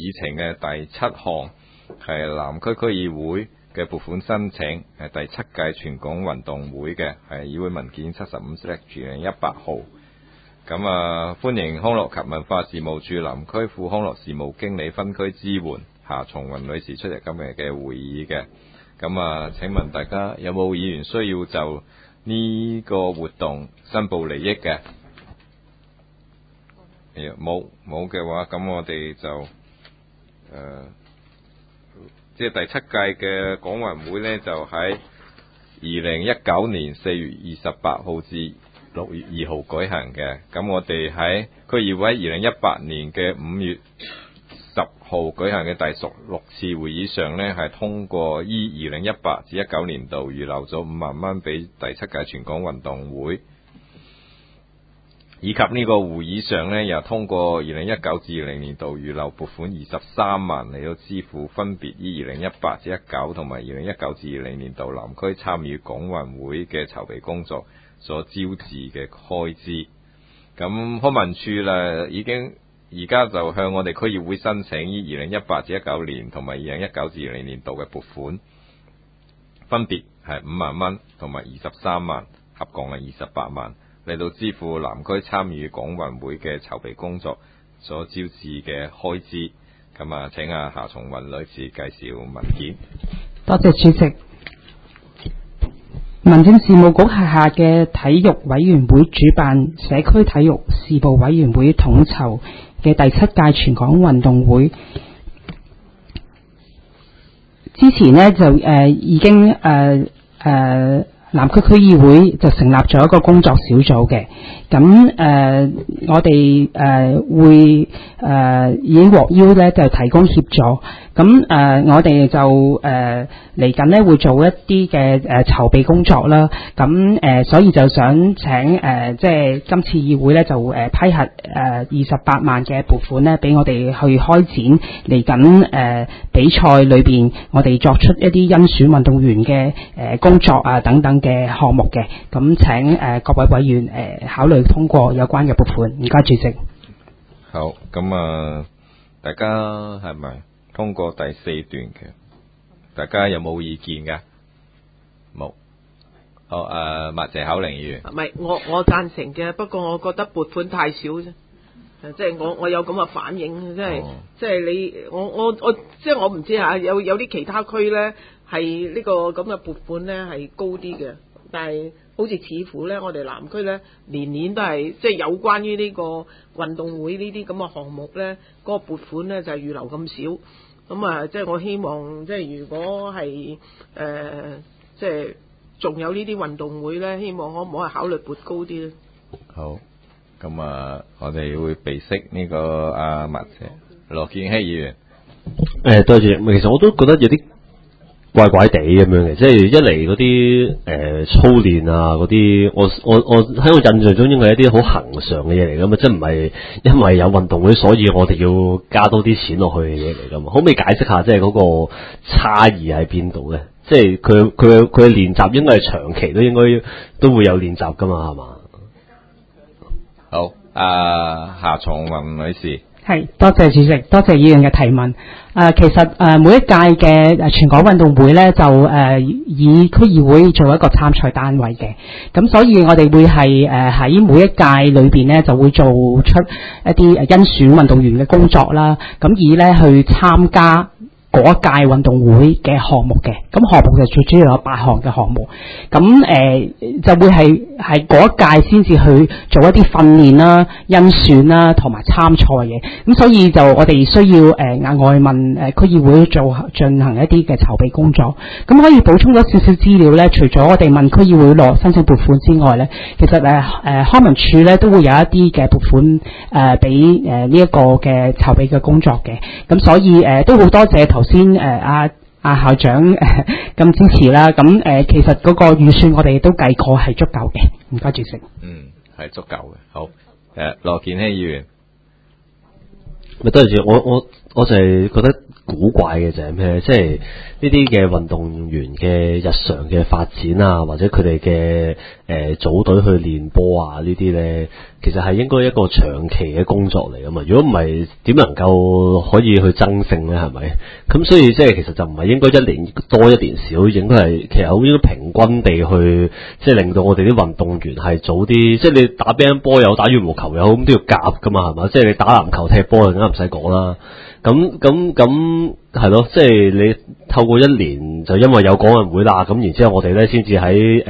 議程嘅第7項係南區區議會嘅撥款申請，係第7屆全港運動會嘅，係議會文件75/2018號。咁歡迎康樂及文化事務處南區副康樂事務經理分區支援夏松雲女士出席今日嘅會議嘅。咁請問大家有冇議員需要就呢個活動申報利益嘅？冇嘅話，咁我哋就即係第7屆嘅港運會呢，就喺2019年4月28號至6月2號舉行嘅。咁我哋喺區議會2018年嘅5月10號舉行嘅第16次會議上呢，係通過依2018至19年度預留咗5萬蚊俾第7屆全港運動會，以及呢個會議上呢，又通過2019至20年度預留撥款23萬嚟到支付分別於2018至19同埋2019至20年度南區參與港運會嘅籌備工作所招致嘅開支。咁康文署啦已經而家就向我哋區議會申請於2018至19年同埋2019至20年度嘅撥款，分別係5萬蚊同埋23萬，合共係28萬。嚟到支付南區參與港運會嘅籌備工作所招致嘅開支。咁請夏松雲女士介紹文件。 多謝主席。民政事務局轄下嘅體育委員會主辦社區體育事務委員會統籌嘅第7屆全港運動會，之前呢就已經南區區議會就成立咗一個工作小組嘅。咁我哋會已經獲邀咧就提供協助。咁我哋就嚟緊咧會做一啲嘅籌備工作啦。咁所以就想請即係今次議會咧就批核28萬嘅撥款咧，俾我哋去開展嚟緊比賽裏邊我哋作出一啲甄選運動員嘅工作啊等等嘅項目嘅。咁請各位委員考慮通過有關嘅撥款。唔該主席。 好，咁大家係咪通過第4段嘅？大家有冇意見㗎？冇。好，麥謝巧玲議員。 唔係，我贊成嘅，不過我覺得撥款太少啫。即係我有咁嘅反應，即係你我即係我唔知嚇，有啲其他區咧係呢個咁嘅撥款咧係高啲嘅，但係好似似乎咧我哋南區咧年年都係即係有關於呢個運動會呢啲咁嘅項目咧，嗰個撥款咧就係預留咁少。咁即係我希望即係如果係即係仲有呢啲運動會咧，希望可唔可以考慮撥高啲咧？ 好，咁我哋會備悉呢個麥謝羅健熙議員。 多謝。其實我都覺得有啲怪怪地咁樣嘅，即係一嚟嗰啲操練啊嗰啲，我喺我印象中應該係一啲好恆常嘅嘢嚟噶嘛，即係唔係因為有運動會所以我哋要加多啲錢落去嘅嘢嚟噶嘛？可唔可以解釋下即係嗰個差異喺邊度咧？即係佢嘅練習應該係長期都會有練習噶嘛，係嘛？ 好，夏松雲女士。 係，多謝主席，多謝議員嘅提問。其實每一屆嘅全港運動會咧，就以區議會做一個參賽單位嘅，咁所以我哋會係喺每一屆裏邊咧，就會做出一啲甄選運動員嘅工作啦，咁以咧去參加嗰一屆運動會嘅項目嘅。咁項目就最主要有8項嘅項目，咁就會係嗰一屆先至去做一啲訓練啦、甄選啦同埋參賽嘅。咁所以就我哋需要額外問區議會進行一啲嘅籌備工作。咁可以補充咗少少資料咧，除咗我哋問區議會攞申請撥款之外咧，其實康文署咧都會有一啲嘅撥款俾呢一個嘅籌備嘅工作嘅。咁所以都好多謝頭先校長咁支持啦。咁其實嗰個預算我哋都計過係足夠嘅。唔該主席。 係足夠嘅。好，羅健熙議員。 咪多謝我我就係覺得古怪嘅就係咩？即係呢啲嘅運動員嘅日常嘅發展啊，或者佢哋嘅組隊去練波啊呢啲咧，其實係應該一個長期嘅工作嚟噶嘛。如果唔係，點能夠可以去爭勝咧？係咪？咁所以即係其實就唔係應該一年多一年少，應該係其實好應該平均地去，即係令到我哋啲運動員係早啲。即係你打乒乓波又好，打羽毛球又好，咁都要夾噶嘛，係嘛？即係你打籃球、踢波，梗係唔使講啦。咁係咯，即係你透過一年就因為有港運會啦，咁然之後我哋咧先至喺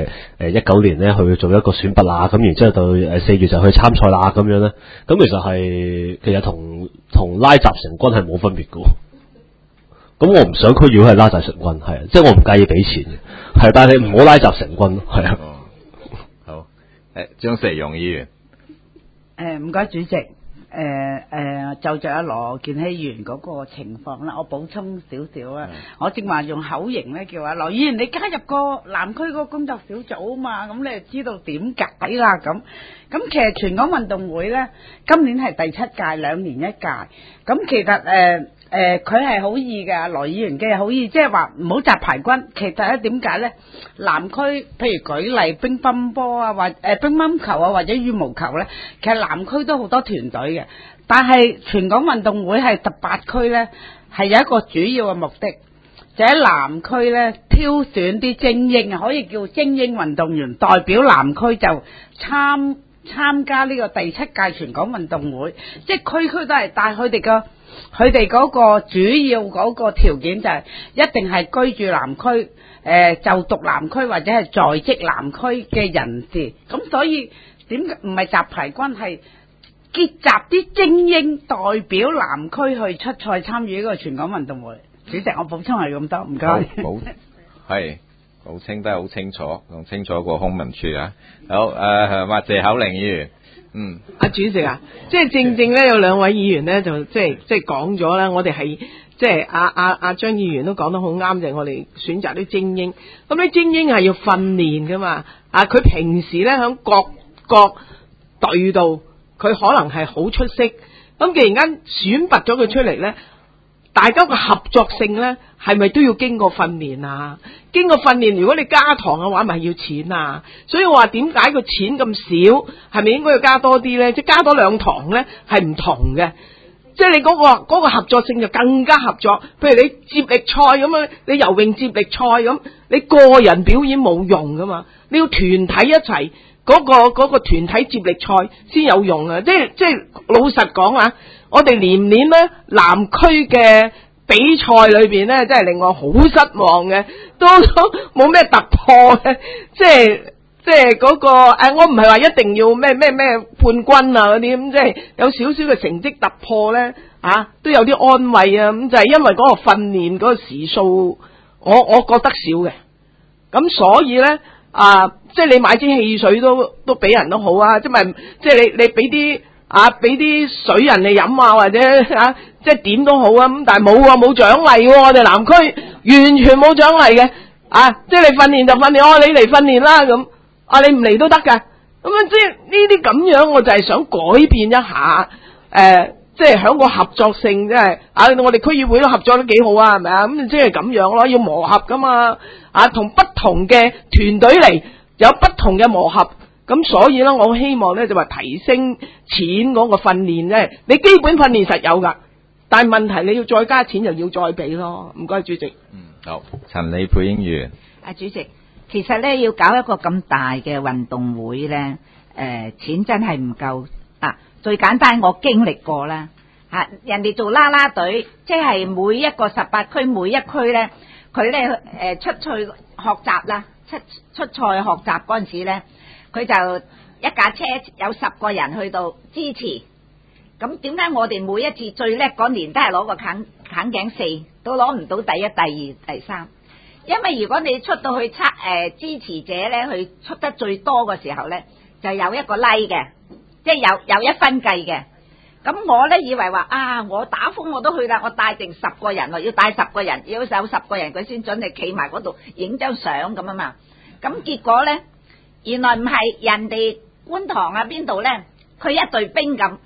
19年咧去做一個選拔啦，咁然之後到4月就去參賽啦，咁樣咧，咁其實同拉雜成軍係冇分別㗎。咁我唔想區議會係拉雜成軍，係啊，即係我唔介意俾錢嘅，係，但係你唔好拉雜成軍，係啊。 好，張石勇議員。 唔該主席。就着阿羅健熙議員嗰個情況啦，我補充少少啊。我正話用口型咧叫阿羅議員，你加入個南區嗰個工作小組啊嘛，咁你就知道點解啦咁。咁其實全港運動會咧，今年係第7屆，2年1屆。咁其實佢係好易嘅，羅議員嘅好易，即係話唔好集排軍。其實咧點解咧？南區譬如舉例乒乓波啊，或乒乓球啊，或者羽毛球咧，其實南區都好多團隊嘅。但係全港運動會係18區咧，係有一個主要嘅目的，就喺南區咧挑選啲精英，可以叫精英運動員代表南區就參加呢個第7屆全港運動會，即係區區都係，但係佢哋嗰個主要嗰個條件就係一定係居住南區，就讀南區或者係在職南區嘅人士。咁所以點解唔係集排軍，係結集啲精英代表南區去出賽參與呢個全港運動會。主席，我補充係咁多，唔該。 好，係補清得好清楚，仲清楚過空文處啊。好，謝口令議員。 阿主席啊，即係正咧有兩位議員咧就即係講咗啦，我哋係即係阿張議員都講得好啱，就係我哋選擇啲精英，咁啲精英係要訓練噶嘛，佢平時咧響各隊度，佢可能係好出色，咁既然間選拔咗佢出嚟咧，大家個合作性咧係咪都要經過訓練啊？經過訓練，如果你加堂嘅話，咪要錢啊！所以我話點解個錢咁少，係咪應該要加多啲咧？即係加多2堂咧，係唔同嘅。即係你嗰個合作性就更加合作。譬如你接力賽咁樣，你游泳接力賽咁，你個人表演冇用噶嘛，你要團體一齊嗰個團體接力賽先有用啊！即係老實講啊，我哋年咧南區嘅比賽裏邊咧，真係令我好失望嘅，都冇咩突破嘅，即係嗰個我唔係話一定要咩冠軍啊嗰啲咁，即係有少少嘅成績突破咧，都有啲安慰啊，咁就係因為嗰個訓練嗰個時數，我覺得少嘅，咁所以咧即係你買支汽水都俾人都好啊，即係你俾啲水人嚟飲啊，或者即係點都好啊，咁但係冇獎勵喎，我哋南區完全冇獎勵嘅，即係你訓練就訓練，你嚟訓練啦咁，你唔嚟都得噶，咁即係呢啲咁樣，我就係想改變一下，即係響個合作性，即係我哋區議會都合作得幾好啊，係咪啊？咁即係咁樣咯，要磨合噶嘛，同不同嘅團隊嚟有不同嘅磨合。咁所以咧，我希望咧就話提升錢嗰個訓練咧，你基本訓練實有噶，但係問題你要再加錢就要再俾咯。唔該，主席。 好，陳李佩英議員。 主席，其實咧要搞一個咁大嘅運動會咧，錢真係唔夠啊！最簡單，我經歷過啦，人哋做啦啦隊，即係每一個18區每一區咧，佢咧出賽學習啦，出賽學習嗰陣時咧。佢就一架車有10個人去到支持，咁點解我哋每一次最叻嗰年都係攞個墾頸4，都攞唔到第1、第2、第3？因為如果你出到去支持者咧，去出得最多嘅時候咧，就有一個 like 嘅，即係有1分計嘅。咁我咧以為話我打風我都去啦，我帶定10個人咯，要帶10個人，要有10個人佢先准你企埋嗰度影張相咁啊嘛。咁結果咧。原來唔係，人哋觀塘邊度咧，佢一隊兵咁，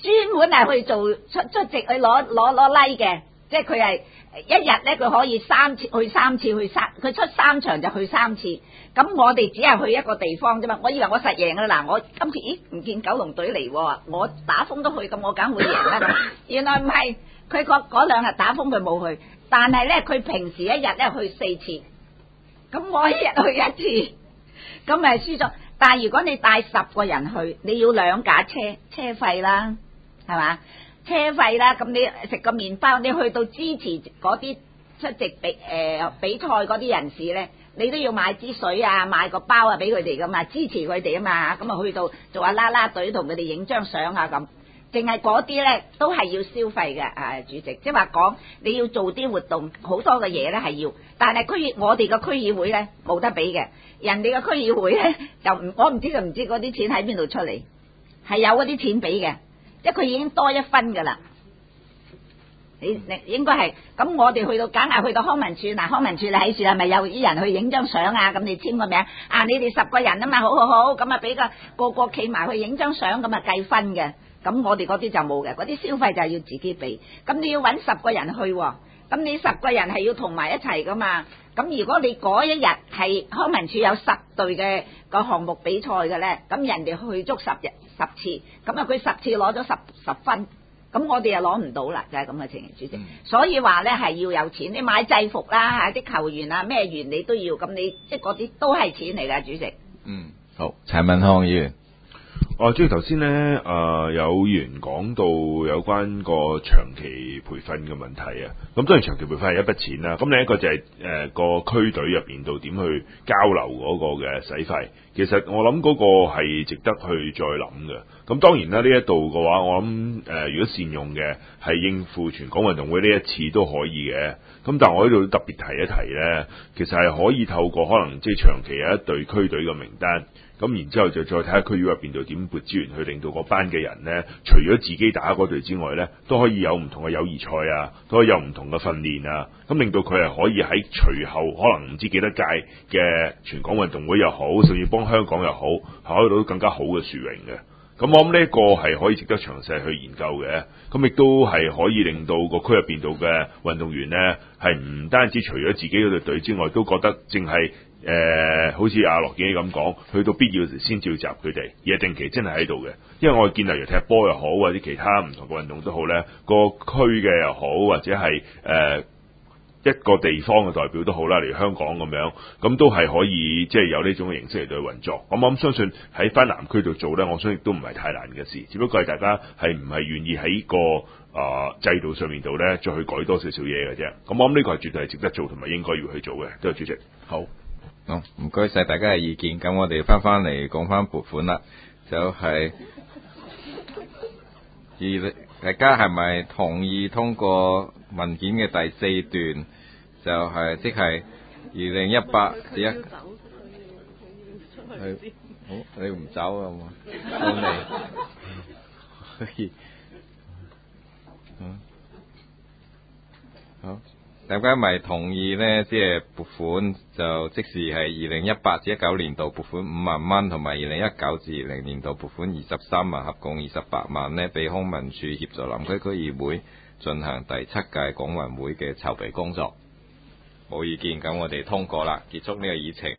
專門係去做出席去攞 like 嘅，即係佢係一日咧佢可以3次佢出3場就去3次。咁我哋只係去一個地方啫嘛，我以為我實贏㗎啦。嗱，我今次唔見九龍隊嚟喎，我打風都去，咁我梗會贏啦。原來唔係，佢嗰2日打風佢冇去，但係咧佢平時一日咧去4次，咁我一日去1次，咁咪輸咗。但係如果你帶10個人去，你要2架車費啦，係嘛？車費啦，咁你食個麵包，你去到支持嗰啲出席比賽嗰啲人士咧。你都要買支水啊，買個包啊俾佢哋噶嘛，支持佢哋啊嘛，咁啊去到做下啦啦隊同佢哋影張相啊咁，淨係嗰啲咧都係要消費嘅，主席，即係話講你要做啲活動，好多嘅嘢咧係要，但係我哋嘅區議會咧冇得俾嘅，人哋嘅區議會咧就我唔知佢唔知嗰啲錢喺邊度出嚟，係有嗰啲錢俾嘅，即係佢已經多1分噶啦。你應該係咁，我哋去到梗係去到康文署，嗱康文署你喺處係咪有啲人去影張相啊？咁你簽個名啊，你哋10個人啊嘛，好，咁啊俾個企埋去影張相，咁啊計分嘅。咁我哋嗰啲就冇嘅，嗰啲消費就係要自己俾。咁你要揾10個人去喎，咁你10個人係要同埋一齊噶嘛。咁如果你嗰一日係康文署有10隊嘅個項目比賽嘅咧，咁人哋去足10次，咁啊佢10次攞咗10分。咁我哋又攞唔到啦，就係咁嘅情形，主席。所以話咧係要有錢，你買制服啦，啲球員啊咩員你都要，咁你即係嗰啲都係錢嚟㗎，主席。 好，陳文康議員。 即係頭先咧，有議員講到有關個長期培訓嘅問題啊。咁當然長期培訓係一筆錢啦。咁另一個就係個區隊入邊度點去交流嗰個嘅使費。其實我諗嗰個係值得去再諗嘅。咁當然啦，呢一度嘅話，我諗如果善用嘅係應付全港運動會呢一次都可以嘅。咁但係我喺度特別提一提咧，其實係可以透過可能即係長期有一隊區隊嘅名單。咁然之後就再睇下區議入邊度點撥資源去令到嗰班嘅人呢，除咗自己打嗰隊之外呢，都可以有唔同嘅友誼賽啊，都可以有唔同嘅訓練啊，咁令到佢係可以喺隨後可能唔知幾多屆嘅全港運動會又好，甚至幫香港又好，係可以到更加好嘅殊榮嘅。咁我諗呢一個係可以值得詳細去研究嘅，咁亦都係可以令到個區入邊度嘅運動員呢，係唔單止除咗自己嗰隊隊之外，都覺得淨係好似阿羅健熙咁講，去到必要時先召集佢哋，而係定期真係喺度嘅。因為我見例如踢波又好，或者其他唔同嘅運動都好呢，個區嘅又好，或者係一個地方嘅代表都好啦，例如香港咁樣，咁都係可以即係有呢種嘅形式嚟對運作。咁我諗相信喺翻南區度做呢，我相信都唔係太難嘅事，只不過係大家係唔係願意喺個制度上面度呢，再去改多少少嘢嘅啫。咁我諗呢個係絕對係值得做同埋應該要去做嘅。多謝主席。好， 唔該晒大家嘅意見。咁我哋翻嚟講翻撥款啦，就係大家係咪同意通過文件嘅第4段，就係即係2018至1，好，你唔走啊嘛？可以，好，大家咪同意呢？即係撥款就即時係2018至19年度撥款5萬蚊，同埋2019至20年度撥款23萬，合共28萬呢，俾康文署協助南區區議會進行第7屆港運會嘅籌備工作。冇意見，咁我哋通過啦，結束呢個議程。